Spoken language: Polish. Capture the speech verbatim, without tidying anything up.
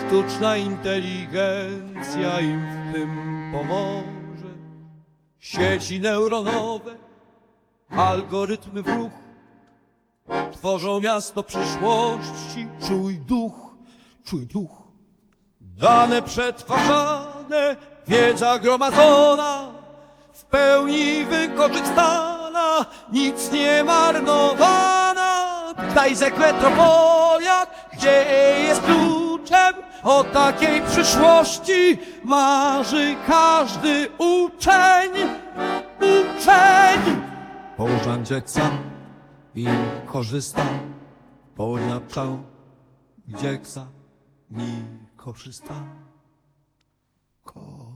Sztuczna inteligencja im w tym pomoże. Sieci neuronowe, algorytmy w ruch tworzą miasto przyszłości. Czuj duch, czuj duch. Dane przetwarzane, wiedza gromadzona, w pełni wykorzystana, nic nie marnowana. Tutaj Zekmetropolia, gdzie jest kluczem o takiej przyszłości marzy każdy uczeń, uczeń. Położąc sam i korzysta, połapał, gdzie chce, nie korzysta. Ko